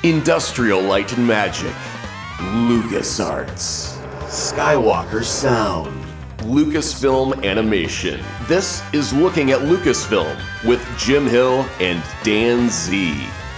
Industrial Light and Magic, LucasArts, Skywalker Sound, Lucasfilm Animation. This is Looking at Lucasfilm with Jim Hill and Dan Z.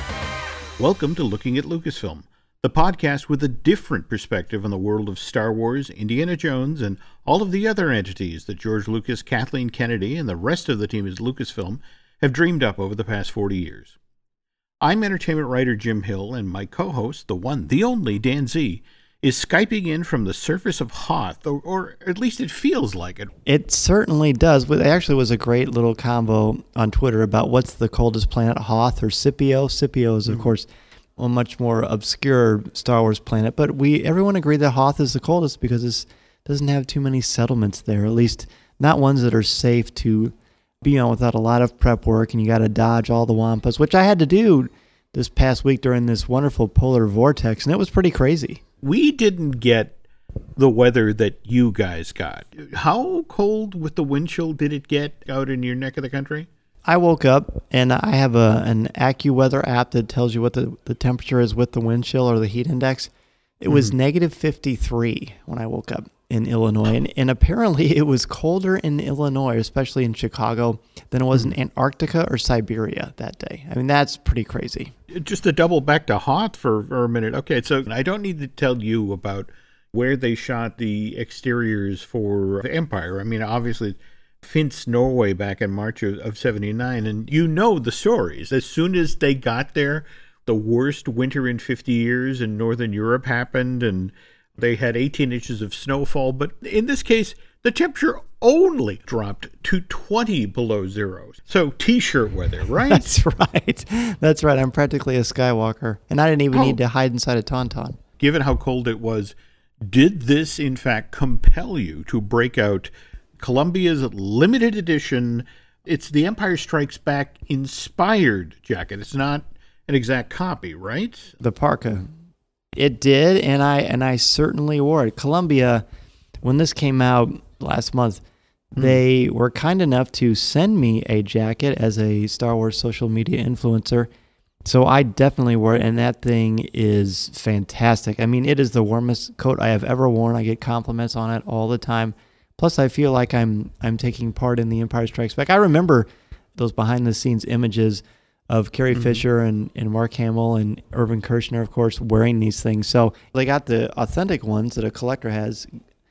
Welcome to Looking at Lucasfilm, the podcast with a different perspective on the world of Star Wars, Indiana Jones, and all of the other entities that George Lucas, Kathleen Kennedy, and the rest of the team at Lucasfilm have dreamed up over the past 40 years. I'm entertainment writer Jim Hill, and my co-host, the one, the only Dan Z, is Skyping in from the surface of Hoth, or at least it feels like it. It certainly does. There actually was a great little convo on Twitter about what's the coldest planet, Hoth or Scipio. Scipio is, of course, a much more obscure Star Wars planet, but everyone agreed that Hoth is the coldest because it doesn't have too many settlements there, at least not ones that are safe to be on without a lot of prep work, and you got to dodge all the wampas, which I had to do this past week during this wonderful polar vortex, and it was pretty crazy. We didn't get the weather that you guys got. How cold with the wind chill did it get out in your neck of the country? I woke up, and I have an AccuWeather app that tells you what the temperature is with the wind chill or the heat index. It was negative 53 when I woke up in Illinois, and apparently it was colder in Illinois, especially in Chicago, than it was in Antarctica or Siberia that day. I mean, that's pretty crazy. Just to double back to Hoth for a minute. Okay, so I don't need to tell you about where they shot the exteriors for the Empire. I mean, obviously, Finns, Norway back in March of 79, and you know the stories. As soon as they got there, the worst winter in 50 years in Northern Europe happened, and they had 18 inches of snowfall, but in this case, the temperature only dropped to 20 below zero. So T-shirt weather, right? That's right. That's right. I'm practically a Skywalker, and I didn't even need to hide inside a Tauntaun. Given how cold it was, did this, in fact, compel you to break out Columbia's limited edition? It's the Empire Strikes Back inspired jacket. It's not an exact copy, right? The parka. It did, and I certainly wore it. Columbia, when this came out last month, they were kind enough to send me a jacket as a Star Wars social media influencer. So I definitely wore it, and that thing is fantastic. I mean, it is the warmest coat I have ever worn. I get compliments on it all the time. Plus, I feel like I'm taking part in The Empire Strikes Back. I remember those behind-the-scenes images of Carrie Fisher and Mark Hamill and Irvin Kershner, of course, wearing these things. So they got the authentic ones that a collector has.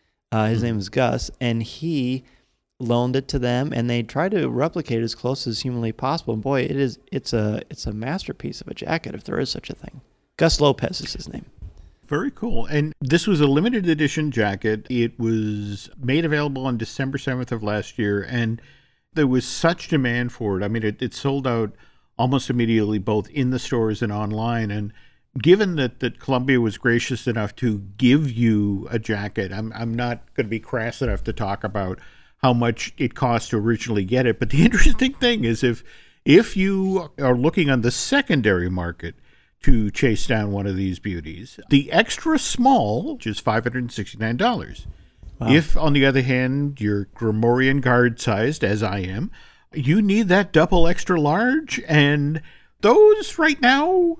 His name is Gus, and he loaned it to them, and they tried to replicate it as close as humanly possible. And boy, it's a masterpiece of a jacket, if there is such a thing. Gus Lopez is his name. Very cool. And this was a limited edition jacket. It was made available on December 7th of last year, and there was such demand for it. I mean, it sold out almost immediately, both in the stores and online. And given that Columbia was gracious enough to give you a jacket, I'm not going to be crass enough to talk about how much it cost to originally get it. But the interesting thing is if you are looking on the secondary market to chase down one of these beauties, the extra small is $569. Wow. If, on the other hand, you're Grimorian guard sized, as I am, you need that double extra large, and those right now,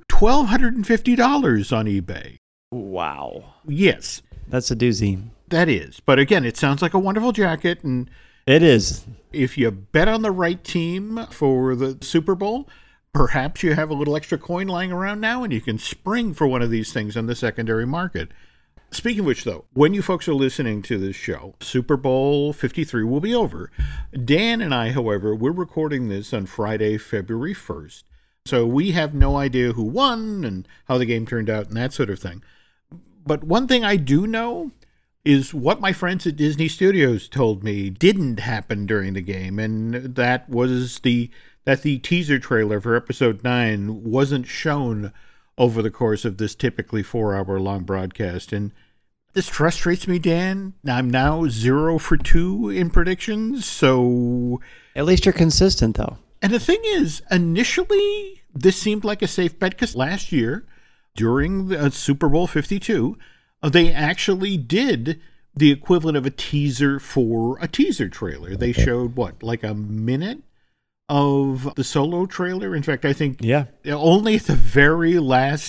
$1,250 on eBay. Wow. Yes. That's a doozy. That is. But again, it sounds like a wonderful jacket, and it is. If you bet on the right team for the Super Bowl, perhaps you have a little extra coin lying around now, and you can spring for one of these things on the secondary market. Speaking of which, though, when you folks are listening to this show, Super Bowl 53 will be over. Dan and I, however, we're recording this on Friday, February 1st. So we have no idea who won and how the game turned out and that sort of thing. But one thing I do know is what my friends at Disney Studios told me didn't happen during the game, and that was that the teaser trailer for Episode 9 wasn't shown over the course of this typically 4-hour-long broadcast. And this frustrates me, Dan. I'm now 0 for 2 in predictions, so... At least you're consistent, though. And the thing is, initially, this seemed like a safe bet, because last year, during the Super Bowl 52, they actually did the equivalent of a teaser for a teaser trailer. They showed, like a minute of the Solo trailer? In fact, I think only at the very last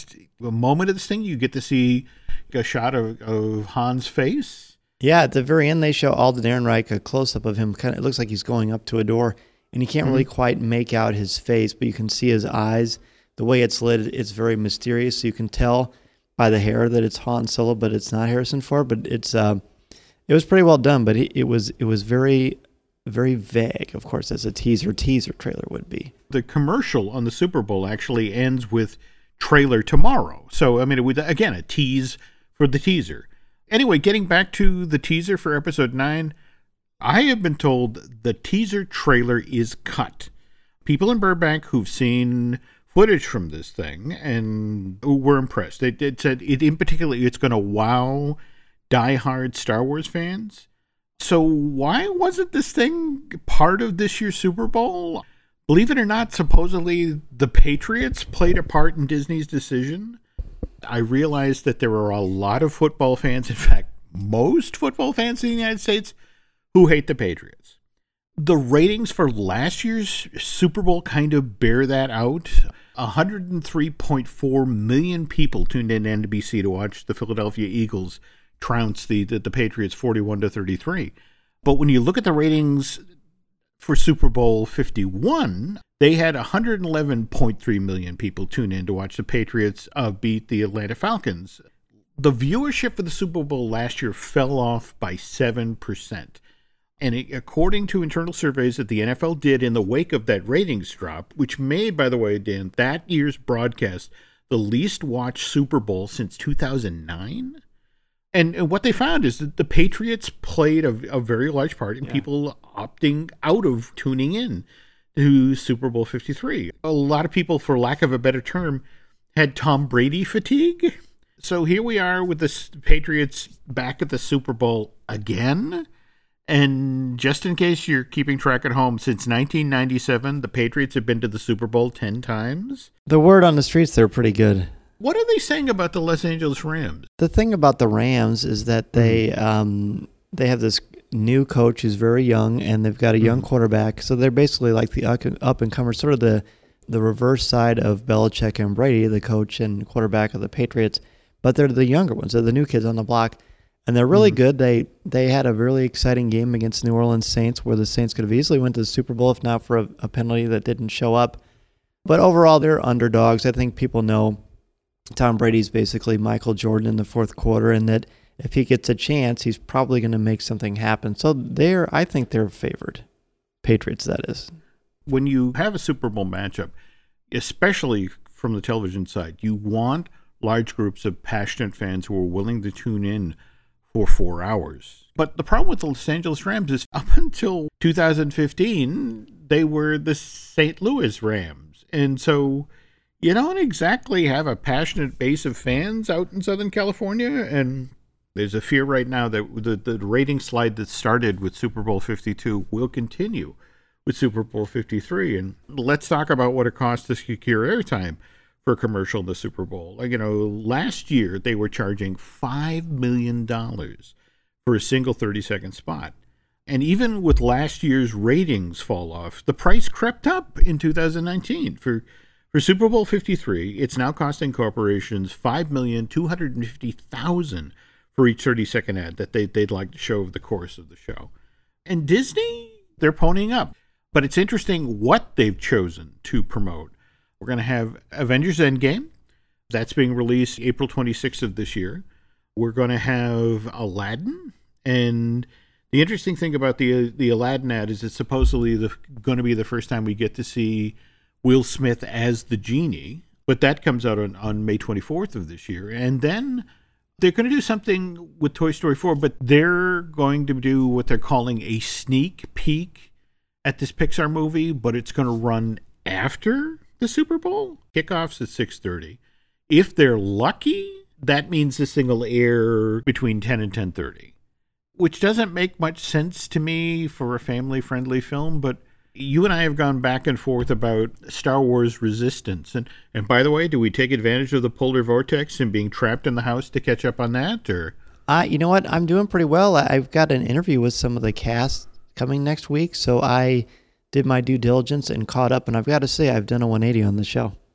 a moment of this thing, you get to see a shot of Han's face. Yeah, at the very end, they show Alden Ehrenreich a close-up of him. It looks like he's going up to a door, and you can't really quite make out his face, but you can see his eyes. The way it's lit, it's very mysterious, so you can tell by the hair that it's Han Solo, but it's not Harrison Ford. But it was pretty well done, but it was very, very vague, of course, as a teaser trailer would be. The commercial on the Super Bowl actually ends with trailer tomorrow. So, I mean, it was, again, a tease for the teaser. Anyway, getting back to the teaser for Episode 9, I have been told the teaser trailer is cut. People in Burbank who've seen footage from this thing and were impressed. It said, in particular, it's going to wow diehard Star Wars fans. So why wasn't this thing part of this year's Super Bowl? Believe it or not, supposedly the Patriots played a part in Disney's decision. I realized that there are a lot of football fans, in fact, most football fans in the United States, who hate the Patriots. The ratings for last year's Super Bowl kind of bear that out. 103.4 million people tuned in to NBC to watch the Philadelphia Eagles trounce the Patriots 41-33. But when you look at the ratings for Super Bowl 51, they had 111.3 million people tune in to watch the Patriots beat the Atlanta Falcons. The viewership for the Super Bowl last year fell off by 7%. And according to internal surveys that the NFL did in the wake of that ratings drop, which made, by the way, Dan, that year's broadcast the least watched Super Bowl since 2009. And what they found is that the Patriots played a very large part in people opting out of tuning in to Super Bowl 53. A lot of people, for lack of a better term, had Tom Brady fatigue. So here we are with the Patriots back at the Super Bowl again. And just in case you're keeping track at home, since 1997, the Patriots have been to the Super Bowl 10 times. The word on the streets, they're pretty good. What are they saying about the Los Angeles Rams? The thing about the Rams is that they have this new coach who's very young, and they've got a young quarterback. So they're basically like the up-and-comers, sort of the reverse side of Belichick and Brady, the coach and quarterback of the Patriots. But they're the younger ones. They're the new kids on the block. And they're really good. They had a really exciting game against New Orleans Saints where the Saints could have easily went to the Super Bowl if not for a penalty that didn't show up. But overall, they're underdogs. I think people know Tom Brady's basically Michael Jordan in the fourth quarter, and that if he gets a chance, he's probably going to make something happen. So I think they're favored. Patriots, that is. When you have a Super Bowl matchup, especially from the television side, you want large groups of passionate fans who are willing to tune in for 4 hours. But the problem with the Los Angeles Rams is up until 2015, they were the St. Louis Rams. And so you don't exactly have a passionate base of fans out in Southern California. And there's a fear right now that the rating slide that started with Super Bowl 52 will continue with Super Bowl 53. And let's talk about what it costs to secure airtime for a commercial in the Super Bowl. Last year they were charging $5 million for a single 30-second spot. And even with last year's ratings fall off, the price crept up in 2019. For Super Bowl 53, it's now costing corporations $5,250,000 for each 30-second ad that they'd like to show over the course of the show. And Disney, they're ponying up. But it's interesting what they've chosen to promote. We're going to have Avengers Endgame. That's being released April 26th of this year. We're going to have Aladdin. And the interesting thing about the Aladdin ad is it's supposedly going to be the first time we get to see Will Smith as the genie. But that comes out on May 24th of this year. And then they're going to do something with Toy Story 4, but they're going to do what they're calling a sneak peek at this Pixar movie, but it's going to run after the Super Bowl. Kickoff's at 6:30. If they're lucky, that means this thing will air between 10 and 10:30, which doesn't make much sense to me for a family-friendly film, but you and I have gone back and forth about Star Wars Resistance. And by the way, do we take advantage of the polar vortex and being trapped in the house to catch up on that? Or you know what? I'm doing pretty well. I've got an interview with some of the cast coming next week, so I did my due diligence and caught up, and I've got to say I've done a 180 on the show.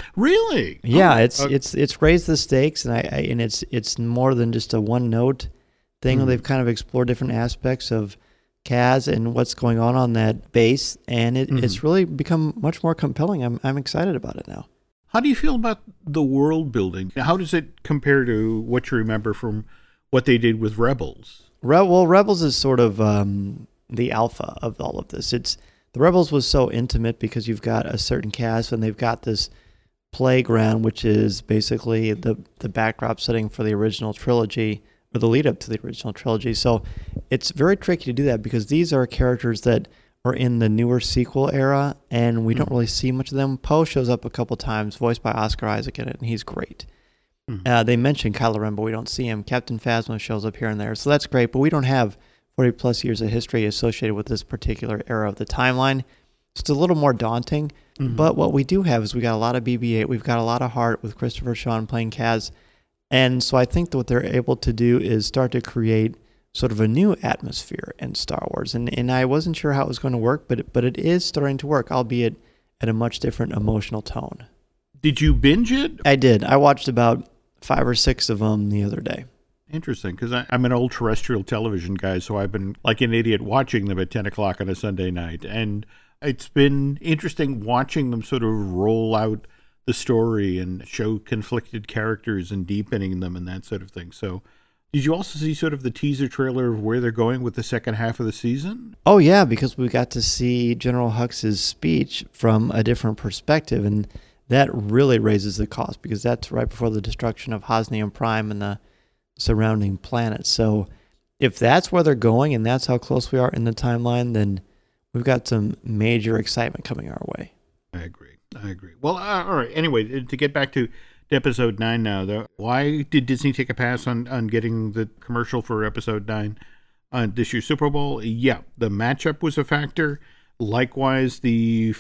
Really? Yeah, Oh, it's raised the stakes, and it's more than just a one note thing. Mhm. They've kind of explored different aspects of Kaz and what's going on that base, and it's really become much more compelling. I'm excited about it now. How do you feel about the world building? How does it compare to what you remember from what they did with Rebels? Well, Rebels is sort of the alpha of all of this. The Rebels was so intimate because you've got a certain cast and they've got this playground, which is basically the backdrop setting for the original trilogy, or the lead up to the original trilogy. So it's very tricky to do that because these are characters that are in the newer sequel era, and we don't really see much of them. Poe shows up a couple times, voiced by Oscar Isaac in it, and he's great. They mention Kylo Ren, but we don't see him. Captain Phasma shows up here and there, so that's great, but we don't have 40 plus years of history associated with this particular era of the timeline. So it's a little more daunting, but what we do have is we got a lot of BB-8, we've got a lot of heart with Christopher Sean playing Kaz, and so I think that what they're able to do is start to create sort of a new atmosphere in Star Wars, and I wasn't sure how it was going to work, but it is starting to work, albeit at a much different emotional tone. Did you binge it? I did. I watched about 5 or 6 of them the other day. Interesting, because I'm an old terrestrial television guy, so I've been like an idiot watching them at 10 o'clock on a Sunday night. And it's been interesting watching them sort of roll out the story and show conflicted characters and deepening them and that sort of thing. So did you also see sort of the teaser trailer of where they're going with the second half of the season? Oh, yeah, because we got to see General Hux's speech from a different perspective, and that really raises the cost because that's right before the destruction of Hosnium Prime and the surrounding planets. So if that's where they're going and that's how close we are in the timeline, then we've got some major excitement coming our way. I agree. Well, all right. Anyway, to get back to episode 9 now, though, why did Disney take a pass on getting the commercial for episode 9 on this year's Super Bowl? Yeah, the matchup was a factor. Likewise, the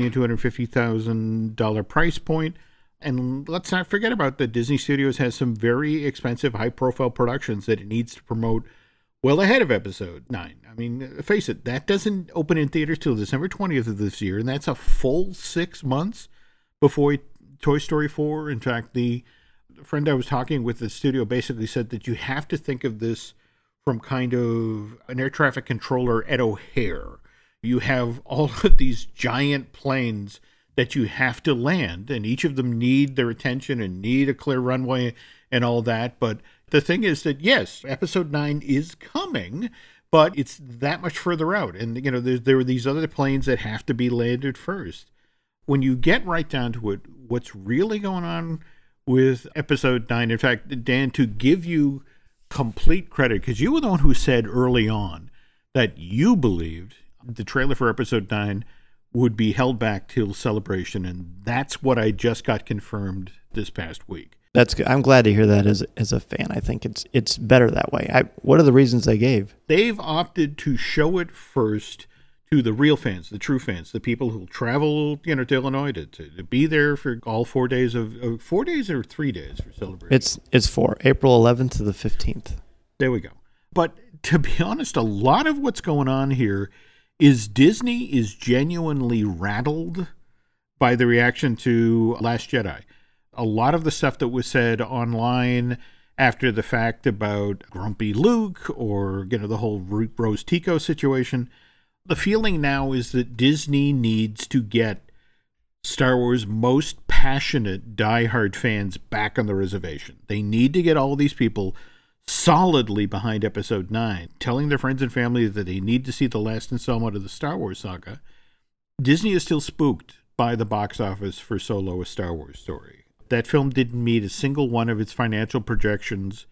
$5,250,000 price point. And let's not forget about that Disney Studios has some very expensive, high-profile productions that it needs to promote well ahead of episode 9. I mean, face it, that doesn't open in theaters till December 20th of this year, and that's a full 6 months before Toy Story 4. In fact, the friend I was talking with at the studio basically said that you have to think of this from kind of an air traffic controller at O'Hare. You have all of these giant planes that you have to land, and each of them need their attention and need a clear runway and all that. But the thing is that, yes, episode 9 is coming, but it's that much further out. And, you know, there are these other planes that have to be landed first. When you get right down to it, what's really going on with episode 9, in fact, Dan, to give you complete credit, because you were the one who said early on that you believed the trailer for episode 9 would be held back till Celebration, and that's what I just got confirmed this past week. That's good. I'm glad to hear that as a fan. I think it's better that way. What are the reasons they gave? They've opted to show it first to the real fans, the true fans, the people who travel, to Illinois to be there for all 4 days of 4 days or 3 days for Celebration. It's 4, April 11th to the 15th. There we go. But to be honest, a lot of what's going on here is Disney is genuinely rattled by the reaction to Last Jedi. A lot of the stuff that was said online after the fact about grumpy Luke or, the whole Rose Tico situation, the feeling now is that Disney needs to get Star Wars' most passionate diehard fans back on the reservation. They need to get all these people solidly behind episode 9, telling their friends and family that they need to see the last installment of the Star Wars saga. Disney is still spooked by the box office for Solo: A Star Wars Story. That film didn't meet a single one of its financial projections,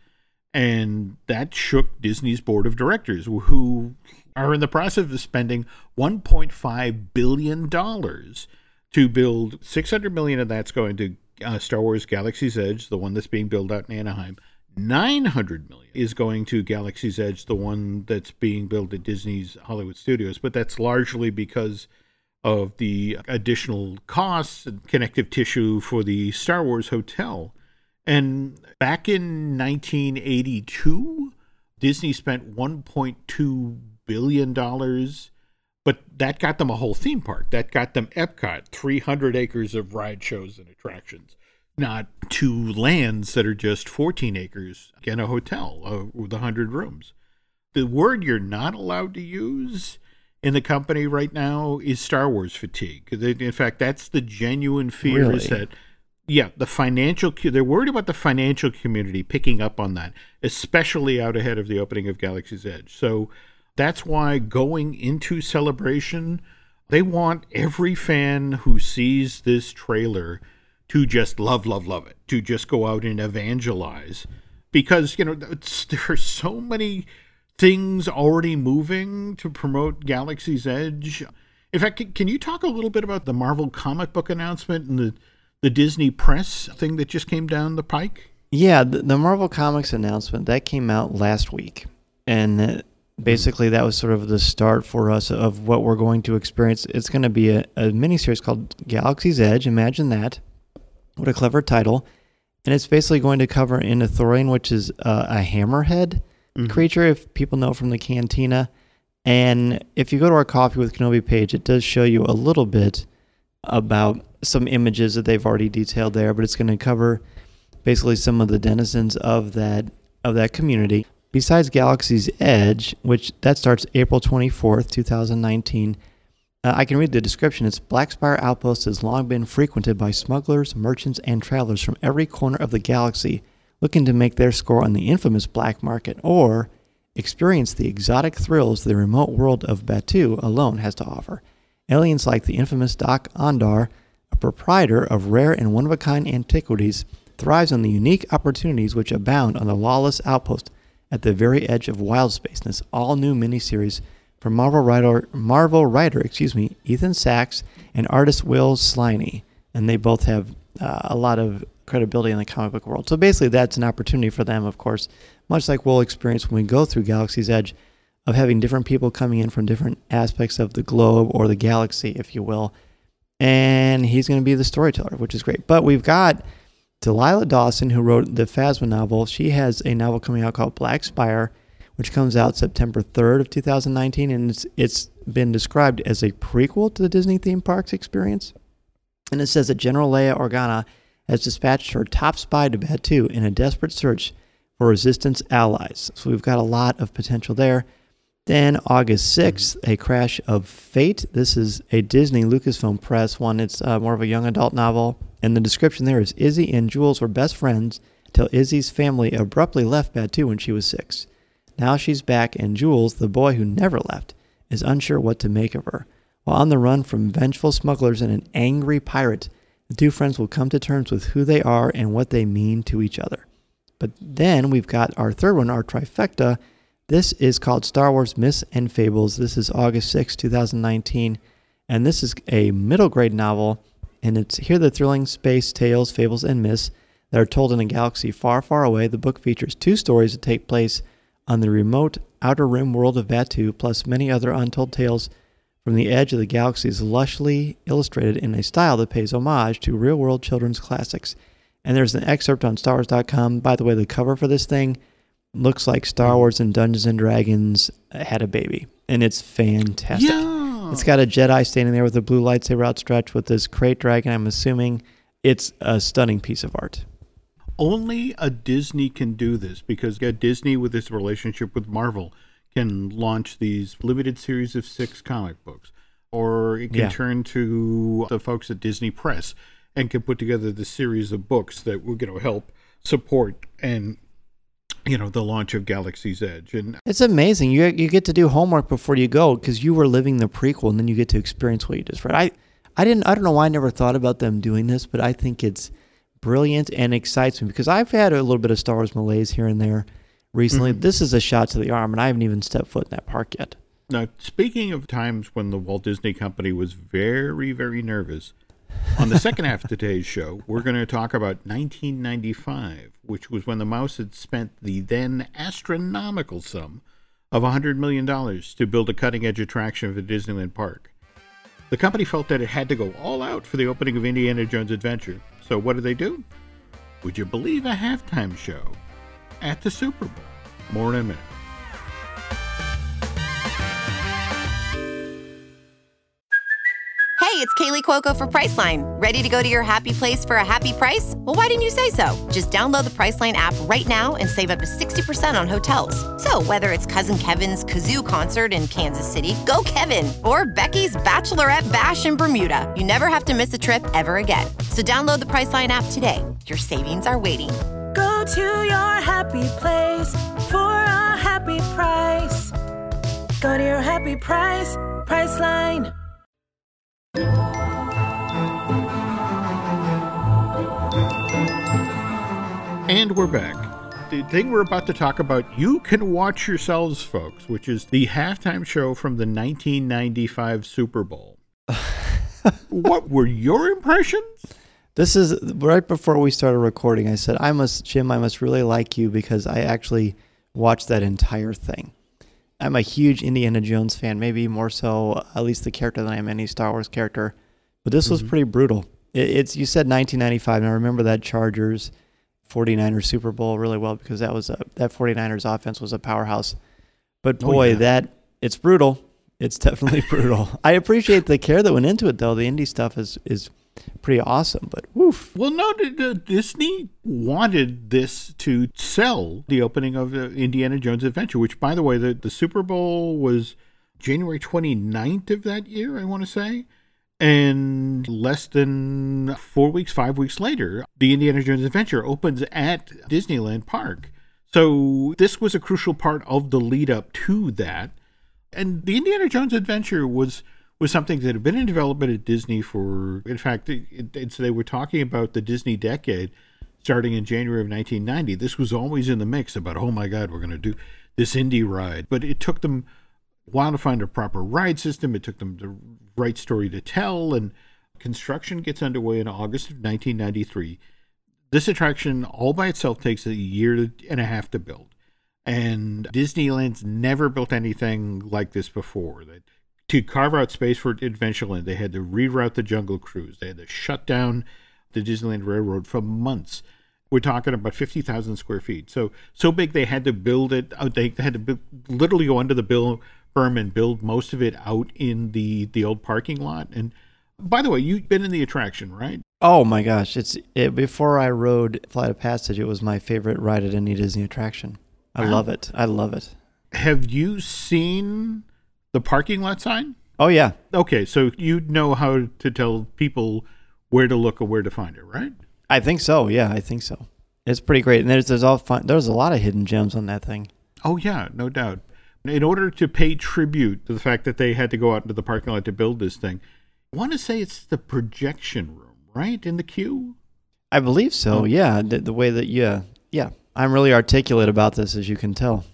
and that shook Disney's board of directors, who are in the process of spending $1.5 billion to build. $600 million of that's going to Star Wars Galaxy's Edge, the one that's being built out in Anaheim. $900 million is going to Galaxy's Edge, the one that's being built at Disney's Hollywood Studios, but that's largely because of the additional costs and connective tissue for the Star Wars hotel. And back in 1982, Disney spent $1.2 billion But that got them a whole theme park. That got them Epcot, 300 acres of ride shows and attractions, not 2 lands that are just 14 acres and a hotel with 100 rooms. The word you're not allowed to use in the company right now is Star Wars fatigue. In fact, that's the genuine fear. Really? Is that, they're worried about the financial community picking up on that, especially out ahead of the opening of Galaxy's Edge. So that's why going into Celebration, they want every fan who sees this trailer to just love it, to just go out and evangelize. Because, there are so many things already moving to promote Galaxy's Edge. In fact, can you talk a little bit about the Marvel comic book announcement and the Disney Press thing that just came down the pike? Yeah, the Marvel Comics announcement, that came out last week. And basically that was sort of the start for us of what we're going to experience. It's going to be a miniseries called Galaxy's Edge. Imagine that. What a clever title. And it's basically going to cover in Ithorian, which is a hammerhead creature, if people know from the Cantina. And if you go to our Coffee with Kenobi page, it does show you a little bit about some images that they've already detailed there, but it's going to cover basically some of the denizens of that community. Besides Galaxy's Edge, which that starts April 24th, 2019, I can read the description. It's Blackspire Outpost has long been frequented by smugglers, merchants, and travelers from every corner of the galaxy looking to make their score on the infamous black market or experience the exotic thrills the remote world of Batuu alone has to offer. Aliens like the infamous Doc Ondar, a proprietor of rare and one-of-a-kind antiquities, thrives on the unique opportunities which abound on the lawless outpost at the very edge of wild space. In this all-new miniseries from Marvel writer, Ethan Sachs and artist Will Sliney, and they both have a lot of credibility in the comic book world. So basically that's an opportunity for them, of course, much like we'll experience when we go through Galaxy's Edge, of having different people coming in from different aspects of the globe or the galaxy, if you will. And he's going to be the storyteller, which is great. But we've got Delilah Dawson, who wrote the Phasma novel. She has a novel coming out called Black Spire, which comes out September 3rd of 2019, and it's been described as a prequel to the Disney theme parks experience. And it says that General Leia Organa has dispatched her top spy to Batuu in a desperate search for Resistance allies. So we've got a lot of potential there. Then August 6th, A Crash of Fate. This is a Disney Lucasfilm Press one. It's more of a young adult novel. And the description there is Izzy and Jules were best friends until Izzy's family abruptly left Batuu when she was 6. Now she's back, and Jules, the boy who never left, is unsure what to make of her. While on the run from vengeful smugglers and an angry pirate, the two friends will come to terms with who they are and what they mean to each other. But then we've got our third one, our trifecta. This is called Star Wars Myths and Fables. This is August 6, 2019, and this is a middle grade novel, and it's here the thrilling space tales, fables, and myths that are told in a galaxy far, far away. The book features 2 stories that take place on the remote outer rim world of Batuu, plus many other untold tales from the edge of the galaxies, lushly illustrated in a style that pays homage to real-world children's classics. And there's an excerpt on StarWars.com. By the way, the cover for this thing looks like Star Wars and Dungeons & Dragons had a baby, and it's fantastic. Yeah. It's got a Jedi standing there with a blue lightsaber outstretched with this crate dragon. I'm assuming it's a stunning piece of art. Only a Disney can do this, because Disney, with its relationship with Marvel, can launch these limited series of 6 comic books, or it can turn to the folks at Disney Press and can put together the series of books that will help support and the launch of Galaxy's Edge. And it's amazing. You get to do homework before you go, because you were living the prequel, and then you get to experience what you just read. I don't know why I never thought about them doing this, but I think it's brilliant and excites me, because I've had a little bit of Star Wars malaise here and there recently. This is a shot to the arm, and I haven't even stepped foot in that park yet. Now, speaking of times when the Walt Disney Company was very, very nervous, on the second half of today's show, we're going to talk about 1995, which was when the Mouse had spent the then astronomical sum of $100 million to build a cutting-edge attraction for Disneyland Park. The company felt that it had to go all out for the opening of Indiana Jones Adventure. So what did they do? Would you believe a halftime show at the Super Bowl? More in a minute. it's Kaylee Cuoco for Priceline. Ready to go to your happy place for a happy price? Well, why didn't you say so? Just download the Priceline app right now and save up to 60% on hotels. So whether it's Cousin Kevin's Kazoo Concert in Kansas City, go Kevin, or Becky's Bachelorette Bash in Bermuda, you never have to miss a trip ever again. So download the Priceline app today. Your savings are waiting. Go to your happy place for a happy price. Go to your happy price, Priceline. And we're back. The thing we're about to talk about, you can watch yourselves, folks, which is the halftime show from the 1995 Super Bowl. What were your impressions? This is right before we started recording. I said, Jim, I must really like you because I actually watched that entire thing. I'm a huge Indiana Jones fan, maybe more so, at least the character than I am any Star Wars character. But this was pretty brutal. It's you said 1995, and I remember that Chargers 49ers Super Bowl really well because that 49ers offense was a powerhouse. But boy, it's brutal. It's definitely brutal. I appreciate the care that went into it, though. The indie stuff is pretty awesome, but woof. Well, no, Disney wanted this to sell the opening of Indiana Jones Adventure, which, by the way, the Super Bowl was January 29th of that year, I want to say. And less than 5 weeks later, the Indiana Jones Adventure opens at Disneyland Park. So this was a crucial part of the lead up to that. And the Indiana Jones Adventure was something that had been in development at Disney for, in fact, they were talking about the Disney decade starting in January of 1990. This was always in the mix about, oh my God, we're going to do this indie ride. But it took them a while to find a proper ride system. It took them the right story to tell, and construction gets underway in August of 1993. This attraction all by itself takes a year and a half to build. And Disneyland's never built anything like this before. To carve out space for Adventureland, they had to reroute the Jungle Cruise. They had to shut down the Disneyland Railroad for months. We're talking about 50,000 square feet. So big they had to build it out. They had to literally go under the berm and build most of it out in the old parking lot. And by the way, you've been in the attraction, right? Oh my gosh. Before I rode Flight of Passage, it was my favorite ride at any Disney attraction. I love it. I love it. Have you seen the parking lot sign? Oh, yeah. Okay, so you know how to tell people where to look or where to find it, right? I think so. Yeah, I think so. It's pretty great. And there's a lot of hidden gems on that thing. Oh, yeah, no doubt. In order to pay tribute to the fact that they had to go out into the parking lot to build this thing, I want to say it's the projection room, right, in the queue? I believe so, Oh. yeah. The way that, yeah. I'm really articulate about this, as you can tell.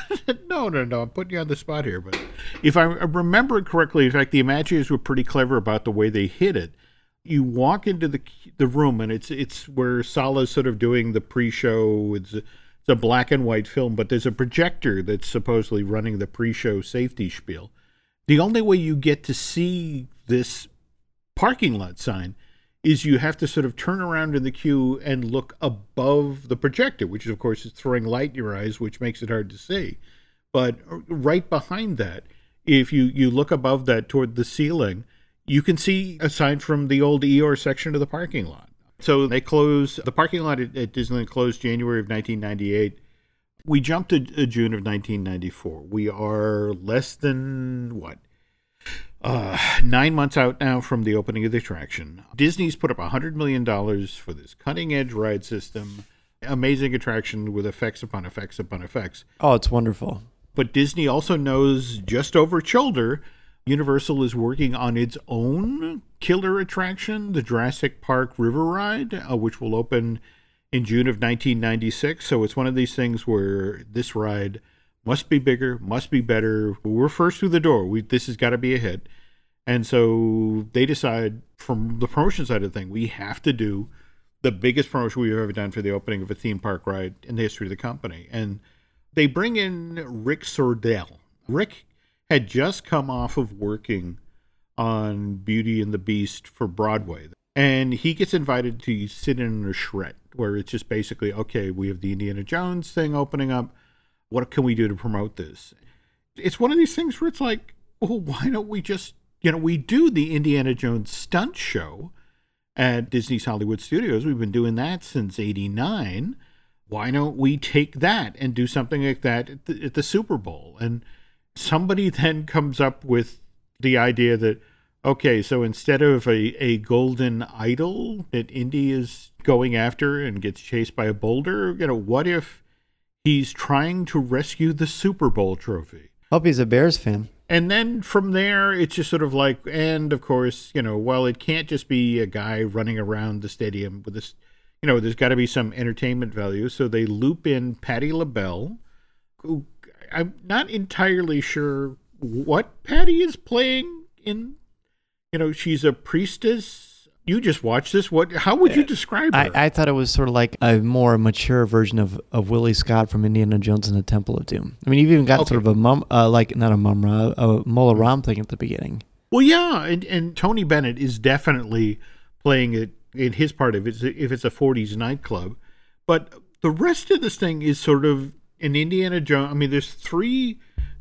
No, I'm putting you on the spot here. But if I remember it correctly, in fact, the Imagineers were pretty clever about the way they hid it. You walk into the room, and it's where Salah's sort of doing the pre-show. It's a black and white film, but there's a projector that's supposedly running the pre-show safety spiel. The only way you get to see this parking lot sign is you have to sort of turn around in the queue and look above the projector, which of course is throwing light in your eyes, which makes it hard to see. But right behind that, if you look above that toward the ceiling, you can see a sign from the old Eeyore section of the parking lot. So the parking lot at Disneyland closed January of 1998. We jumped to June of 1994. We are less than, 9 months out now from the opening of the attraction. Disney's put up $100 million for this cutting-edge ride system, amazing attraction with effects upon effects upon effects. Oh, it's wonderful. But Disney also knows just over its shoulder, Universal is working on its own killer attraction, the Jurassic Park River Ride, which will open in June of 1996. So it's one of these things where this ride must be bigger, must be better. We're first through the door. This has got to be a hit. And so they decide, from the promotion side of the thing, we have to do the biggest promotion we've ever done for the opening of a theme park ride in the history of the company. And they bring in Rick Sordell. Rick had just come off of working on Beauty and the Beast for Broadway. And he gets invited to sit in a charrette, where it's just basically, okay, we have the Indiana Jones thing opening up. What can we do to promote this? It's one of these things where it's like, well, why don't we just we do the Indiana Jones stunt show at Disney's Hollywood Studios. We've been doing that since '89. Why don't we take that and do something like that at the Super Bowl? And somebody then comes up with the idea that, okay, so instead of a golden idol that Indy is going after and gets chased by a boulder, what if he's trying to rescue the Super Bowl trophy? Hope he's a Bears fan. And then from there, it's just sort of like, and of course, well, it can't just be a guy running around the stadium with this, there's got to be some entertainment value. So they loop in Patti LaBelle, who I'm not entirely sure what Patti is playing in. She's a priestess. You just watched this. How would you describe her? I thought it was sort of like a more mature version of Willie Scott from Indiana Jones and the Temple of Doom. I mean, you've even got sort of a Mola Ram thing at the beginning. Well, yeah, and Tony Bennett is definitely playing it in his part of it, if it's a 40s nightclub. But the rest of this thing is sort of an Indiana Jones. I mean, there's 3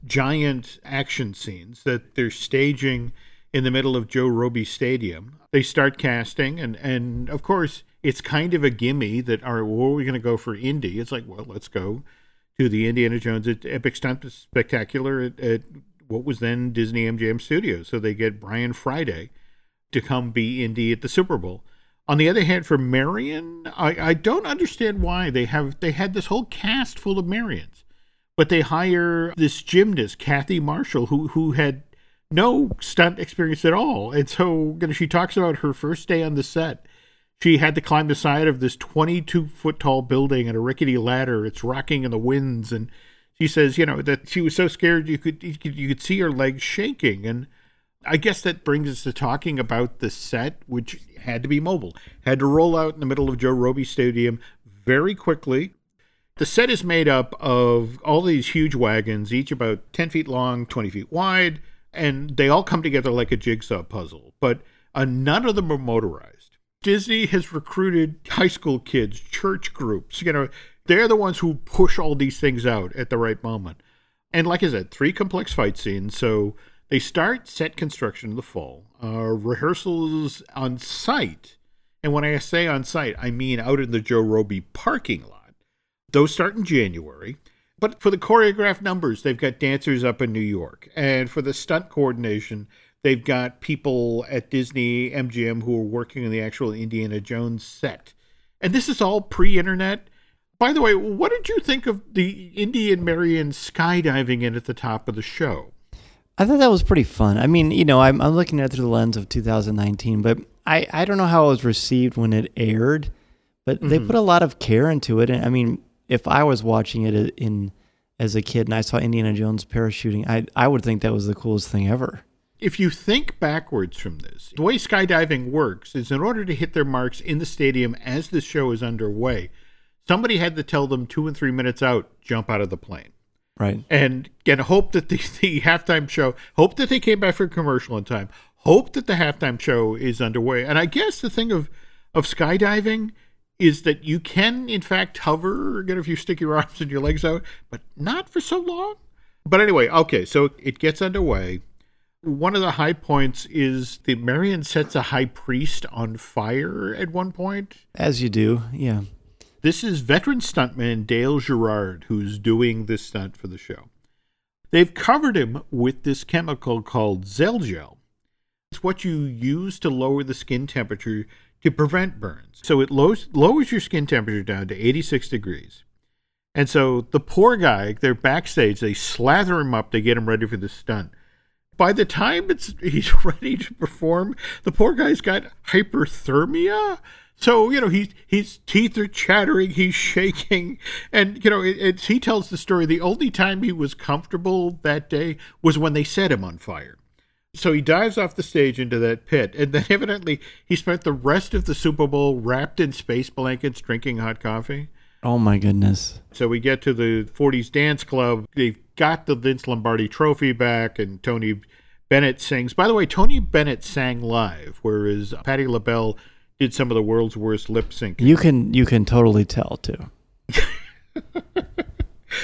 giant action scenes that they're staging in the middle of Joe Roby Stadium. They start casting, and of course, it's kind of a gimme that, all right, where are we going to go for Indy? It's like, well, let's go to the Indiana Jones Epic Stunt Spectacular at what was then Disney MGM Studios. So they get Brian Friday to come be Indy at the Super Bowl. On the other hand, for Marion, I don't understand why they had this whole cast full of Marions, but they hire this gymnast, Kathy Marshall, who had no stunt experience at all. And so she talks about her first day on the set. She had to climb the side of this 22-foot tall building and a rickety ladder. It's rocking in the winds. And she says, that she was so scared you could see her legs shaking. And I guess that brings us to talking about the set, which had to be mobile, had to roll out in the middle of Joe Roby Stadium very quickly. The set is made up of all these huge wagons, each about 10 feet long, 20 feet wide. And they all come together like a jigsaw puzzle, but none of them are motorized. Disney has recruited high school kids, church groups. They're the ones who push all these things out at the right moment. And like I said, 3 complex fight scenes. So they start set construction in the fall, rehearsals on site. And when I say on site, I mean out in the Joe Roby parking lot. Those start in January. But for the choreographed numbers, they've got dancers up in New York. And for the stunt coordination, they've got people at Disney MGM who are working on the actual Indiana Jones set. And this is all pre-internet. By the way, what did you think of the Indy and Marion skydiving in at the top of the show? I thought that was pretty fun. I mean, I'm looking at it through the lens of 2019, but I don't know how it was received when it aired, but they put a lot of care into it. And I mean, if I was watching it as a kid and I saw Indiana Jones parachuting, I would think that was the coolest thing ever. If you think backwards from this, the way skydiving works is in order to hit their marks in the stadium as the show is underway, somebody had to tell them 2 and 3 minutes out, jump out of the plane. Right. And again, hope that the halftime show, hope that they came back for a commercial in time, hope that the halftime show is underway. And I guess the thing of skydiving is that you can, in fact, hover, if you stick your arms and your legs out, but not for so long. But anyway, okay, so it gets underway. One of the high points is that Marion sets a high priest on fire at one point. As you do, yeah. This is veteran stuntman Dale Gerard who's doing this stunt for the show. They've covered him with this chemical called Zelgel. It's what you use to lower the skin temperature to prevent burns. So it lowers your skin temperature down to 86 degrees. And so the poor guy, they're backstage, they slather him up, they get him ready for the stunt. By the time he's ready to perform, the poor guy's got hyperthermia. So, his teeth are chattering, he's shaking. And, he tells the story, the only time he was comfortable that day was when they set him on fire. So he dives off the stage into that pit, and then evidently he spent the rest of the Super Bowl wrapped in space blankets drinking hot coffee. Oh, my goodness. So we get to the 40s Dance Club. They've got the Vince Lombardi trophy back, and Tony Bennett sings. By the way, Tony Bennett sang live, whereas Patti LaBelle did some of the world's worst lip sync. You can totally tell, too.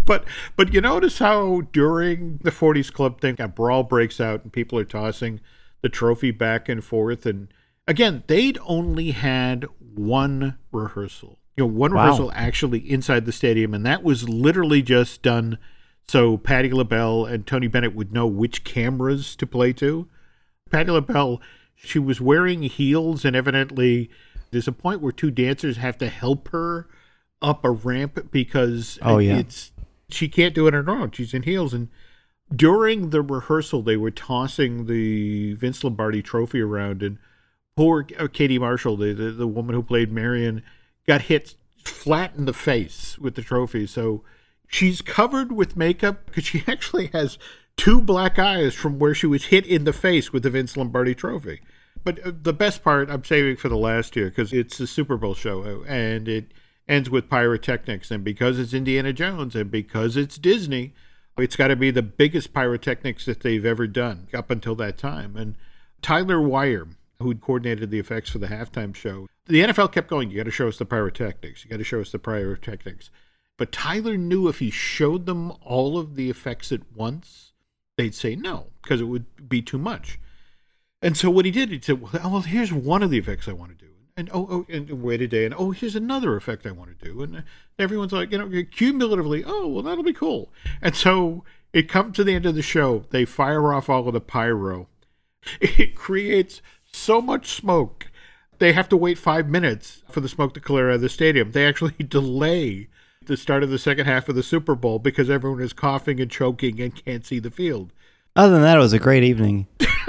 But you notice how during the 40s Club thing, a brawl breaks out and people are tossing the trophy back and forth. And again, they'd only had one rehearsal. One rehearsal actually inside the stadium, and that was literally just done so Patti LaBelle and Tony Bennett would know which cameras to play to. Patti LaBelle, she was wearing heels, and evidently there's a point where two dancers have to help her up a ramp because she can't do it on her own. She's in heels. And during the rehearsal, they were tossing the Vince Lombardi trophy around, and poor Katie Marshall, the woman who played Marion, got hit flat in the face with the trophy. So she's covered with makeup because she actually has two black eyes from where she was hit in the face with the Vince Lombardi trophy. But the best part I'm saving for the last year because it's a Super Bowl show and it ends with pyrotechnics. And because it's Indiana Jones and because it's Disney, it's got to be the biggest pyrotechnics that they've ever done up until that time. And Tyler Wire, who'd coordinated the effects for the halftime show, the NFL kept going, you got to show us the pyrotechnics. You got to show us the pyrotechnics. But Tyler knew if he showed them all of the effects at once, they'd say no, because it would be too much. And so what he did, he said, well, here's one of the effects I want to do. And and wait a day, and here's another effect I want to do. And everyone's like, cumulatively, well, that'll be cool. And so it comes to the end of the show, they fire off all of the pyro. It creates so much smoke, they have to wait 5 minutes for the smoke to clear out of the stadium. They actually delay the start of the second half of the Super Bowl because everyone is coughing and choking and can't see the field. Other than that, it was a great evening.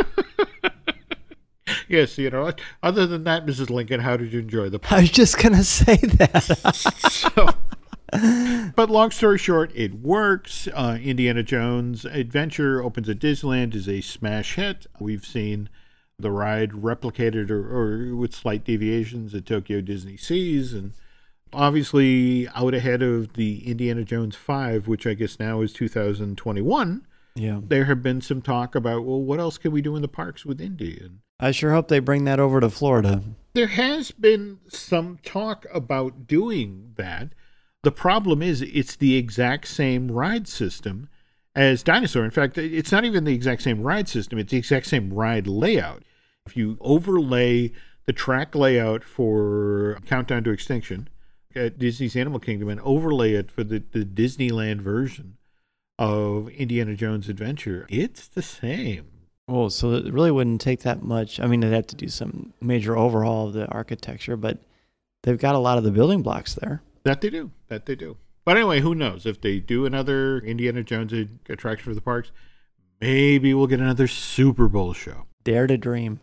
Yes, other than that, Mrs. Lincoln, how did you enjoy the I was just going to say that. But long story short, it works. Indiana Jones Adventure opens at Disneyland, is a smash hit. We've seen the ride replicated or with slight deviations at Tokyo Disney Seas, and obviously out ahead of the Indiana Jones 5, which I guess now is 2021. Yeah. There have been some talk about, what else can we do in the parks with Indy? And I sure hope they bring that over to Florida. there has been some talk about doing that. The problem is it's the exact same ride system as Dinosaur. In fact, it's not even the exact same ride system. It's the exact same ride layout. If you overlay the track layout for Countdown to Extinction at Disney's Animal Kingdom and overlay it for the Disneyland version of Indiana Jones Adventure, it's the same. Oh, so it really wouldn't take that much. I mean, they'd have to do some major overhaul of the architecture, but they've got a lot of the building blocks there. That they do. But anyway, who knows? If they do another Indiana Jones attraction for the parks, maybe we'll get another Super Bowl show. Dare to dream.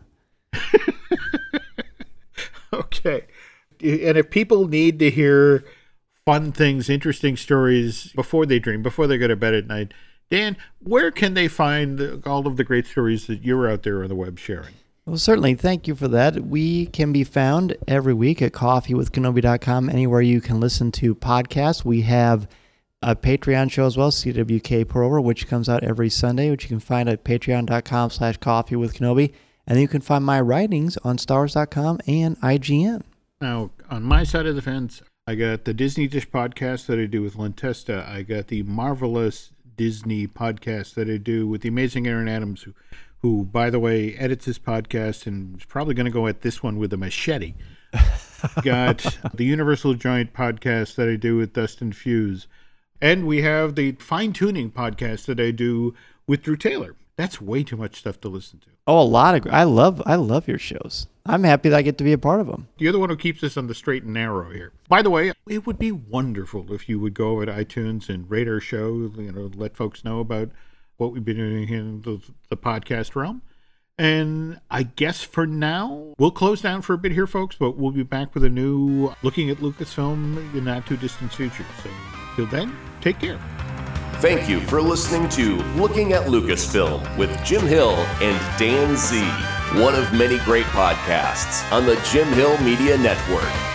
Okay. And if people need to hear fun things, interesting stories before they dream, before they go to bed at night, Dan, where can they find all of the great stories that you're out there on the web sharing? Well, certainly. Thank you for that. We can be found every week at coffeewithkenobi.com, anywhere you can listen to podcasts. We have a Patreon show as well, CWK Pour Over, which comes out every Sunday, which you can find at patreon.com/coffeewithkenobi. And then you can find my writings on StarWars.com and IGN. Now, on my side of the fence, I got the Disney Dish podcast that I do with Len Testa. I got the Marvelous Disney podcast that I do with the amazing Aaron Adams, who, by the way, edits this podcast and is probably going to go at this one with a machete. Got the Universal Giant podcast that I do with Dustin Fuse. And we have the Fine-Tuning podcast that I do with Drew Taylor. That's way too much stuff to listen to. Oh, a lot of... I love your shows. I'm happy that I get to be a part of them. You're the one who keeps us on the straight and narrow here. By the way, it would be wonderful if you would go over to iTunes and rate our show, let folks know about what we've been doing in the podcast realm. And I guess for now, we'll close down for a bit here, folks, but we'll be back with a new Looking at Lucasfilm in the not too distant future. So till then, take care. Thank you for listening to Looking at Lucasfilm with Jim Hill and Dan Z, one of many great podcasts on the Jim Hill Media Network.